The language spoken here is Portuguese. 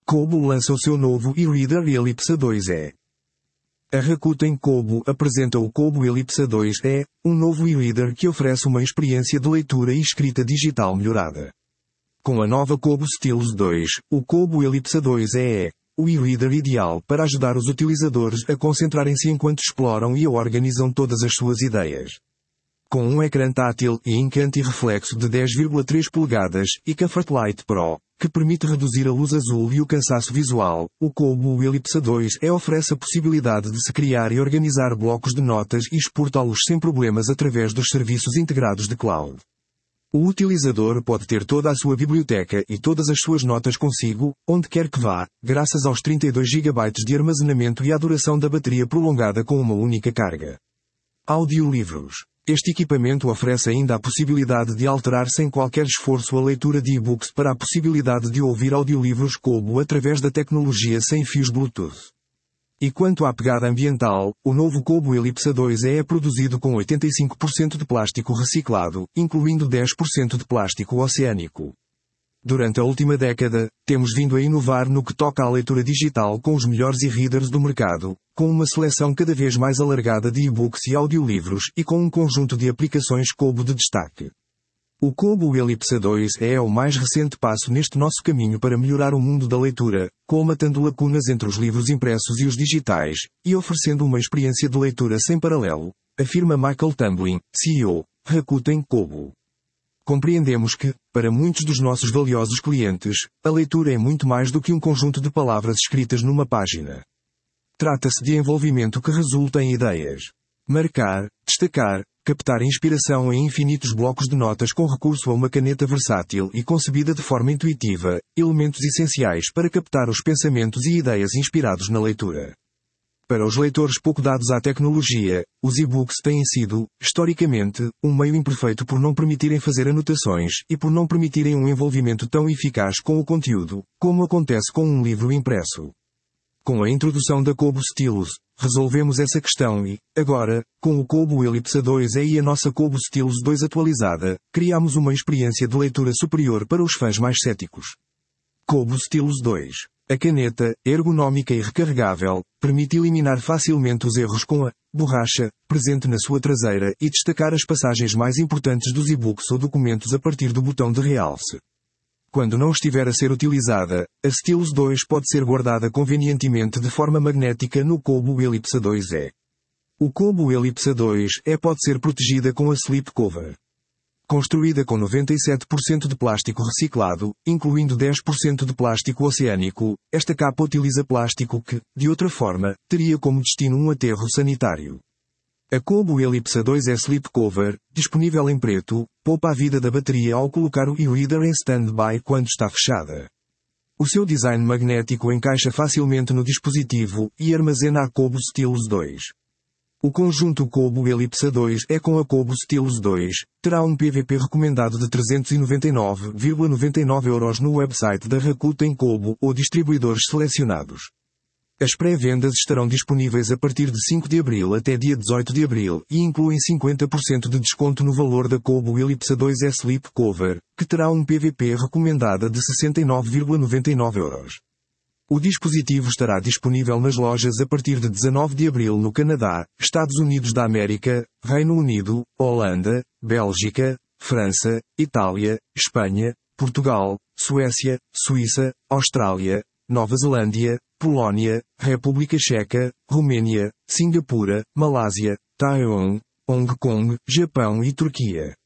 Kobo lança o seu novo e-reader Ellipse 2e. A Rakuten Kobo apresenta o Kobo Ellipse 2e, um novo e-reader que oferece uma experiência de leitura e escrita digital melhorada. Com a nova Kobo Stylus 2, o Kobo Ellipse 2e é o e-reader ideal para ajudar os utilizadores a concentrarem-se enquanto exploram e organizam todas as suas ideias. Com um ecrã tátil e ink anti-reflexo de 10,3 polegadas e Comfort Light Pro, que permite reduzir a luz azul e o cansaço visual, o Kobo Ellipse 2e oferece a possibilidade de se criar e organizar blocos de notas e exportá-los sem problemas através dos serviços integrados de cloud. O utilizador pode ter toda a sua biblioteca e todas as suas notas consigo, onde quer que vá, graças aos 32 GB de armazenamento e à duração da bateria prolongada com uma única carga. Audiolivros. Este equipamento oferece ainda a possibilidade de alterar sem qualquer esforço a leitura de e-books para a possibilidade de ouvir audiolivros Kobo através da tecnologia sem fios Bluetooth. E quanto à pegada ambiental, o novo Kobo Ellipse 2e é produzido com 85% de plástico reciclado, incluindo 10% de plástico oceânico. Durante a última década, temos vindo a inovar no que toca à leitura digital com os melhores e-readers do mercado, com uma seleção cada vez mais alargada de e-books e audiolivros e com um conjunto de aplicações Kobo de destaque. O Kobo Ellipse 2 é o mais recente passo neste nosso caminho para melhorar o mundo da leitura, colmatando lacunas entre os livros impressos e os digitais, e oferecendo uma experiência de leitura sem paralelo, afirma Michael Tamblyn, CEO, Rakuten Kobo. Compreendemos que, para muitos dos nossos valiosos clientes, a leitura é muito mais do que um conjunto de palavras escritas numa página. Trata-se de envolvimento que resulta em ideias. Marcar, destacar, captar inspiração em infinitos blocos de notas com recurso a uma caneta versátil e concebida de forma intuitiva, elementos essenciais para captar os pensamentos e ideias inspirados na leitura. Para os leitores pouco dados à tecnologia, os e-books têm sido, historicamente, um meio imperfeito por não permitirem fazer anotações e por não permitirem um envolvimento tão eficaz com o conteúdo, como acontece com um livro impresso. Com a introdução da Kobo Stylus, resolvemos essa questão e, agora, com o Kobo Ellipse 2e e a nossa Kobo Stylus 2 atualizada, criamos uma experiência de leitura superior para os fãs mais céticos. Kobo Stylus 2. A caneta, ergonómica e recarregável, permite eliminar facilmente os erros com a borracha presente na sua traseira e destacar as passagens mais importantes dos e-books ou documentos a partir do botão de realce. Quando não estiver a ser utilizada, a Stylus 2 pode ser guardada convenientemente de forma magnética no Kobo Ellipse 2e. O Kobo Ellipse 2e pode ser protegida com a slip cover. Construída com 97% de plástico reciclado, incluindo 10% de plástico oceânico, esta capa utiliza plástico que, de outra forma, teria como destino um aterro sanitário. A Kobo Ellipse 2e Slip Cover, disponível em preto, poupa a vida da bateria ao colocar o e-reader em stand-by quando está fechada. O seu design magnético encaixa facilmente no dispositivo e armazena a Kobo Stylus 2. O conjunto Kobo Ellipse 2 com a Kobo Stylus 2 terá um PVP recomendado de 399,99 € no website da Rakuten Kobo ou distribuidores selecionados. As pré-vendas estarão disponíveis a partir de 5 de abril até dia 18 de abril e incluem 50% de desconto no valor da Kobo Ellipse 2e Slip Cover, que terá um PVP recomendada de 69,99 €. O dispositivo estará disponível nas lojas a partir de 19 de abril no Canadá, Estados Unidos da América, Reino Unido, Holanda, Bélgica, França, Itália, Espanha, Portugal, Suécia, Suíça, Austrália, Nova Zelândia, Polónia, República Checa, Romênia, Singapura, Malásia, Taiwan, Hong Kong, Japão e Turquia.